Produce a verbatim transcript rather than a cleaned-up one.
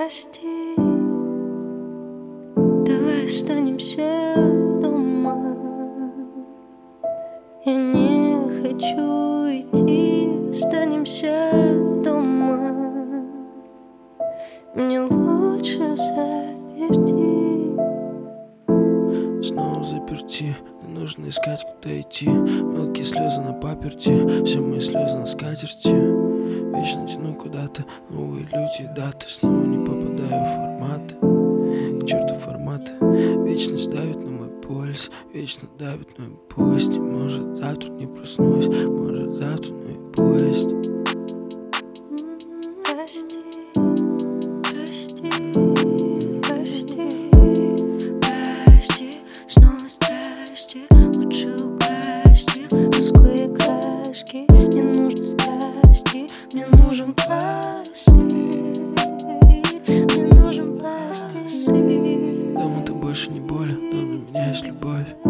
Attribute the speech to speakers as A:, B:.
A: Прости, давай останемся дома. Я не хочу идти, останемся дома. Мне лучше взаперти.
B: Снова заперти, не нужно искать, куда идти. Мелкие слезы на паперти, все мои слезы на скатерти. Вечно тяну куда-то, новые люди, даты. Снова не попадаю в форматы, к черту форматы. Вечность давит на мой пульс, вечно давит на мой поезд. Может завтра не проснусь, может завтра, но и поезд.
A: Прости, прости, прости, прости. Снова страсти, лучше украсти. Тусклые краски, мне нужно страсти. Мне нужен пластик, мне нужен пластик.
B: Дома ты больше не болен, дома у меня есть любовь.